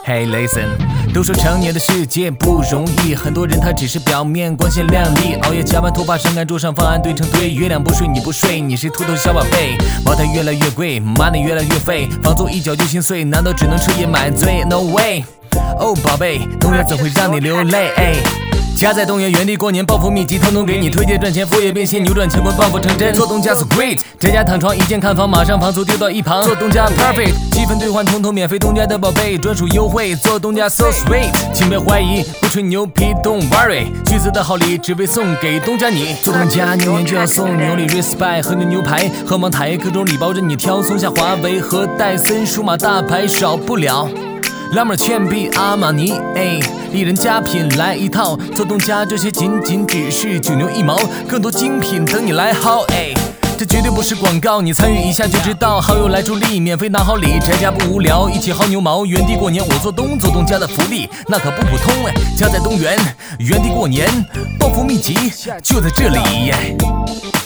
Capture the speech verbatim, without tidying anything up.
Hey listen， 都说成年的世界不容易，很多人他只是表面光鲜亮丽，熬夜加班拖把上赶桌上方案堆成堆，月亮不睡你不睡，你是秃头小宝贝。茅台越来越贵 ，money 越来越废，房租一缴就心碎，难道只能彻夜买醉 ？No way， 哦宝贝，东园怎会让你流泪？哎家在东园原地过年，暴富秘籍统统给你推荐，赚钱副业变现，扭转乾坤，暴富成真。做东家 so great， 宅家躺床一键看房，马上房租丢到一旁。做东家 perfect， 积分兑换统统免费，东家的宝贝专属优惠。做东家 so sweet， 请别怀疑，不吹牛皮 don't worry， 橘子的好礼只为送给东家你。做东家牛年就要送牛礼 respect， 和牛牛排和茅台，各种礼包任你挑，松下华为和戴森，数码大牌少不了。拉妹倩碧阿玛尼，哎，一人佳品来一套。做东家这些仅仅只是九牛一毛，更多精品等你来薅，哎，这绝对不是广告，你参与一下就知道。好友来助力，免费拿好礼，宅家不无聊，一起薅牛毛。原地过年，我做东，做东家的福利那可不普通哎。家在东园，原地过年，暴富秘籍就在这里。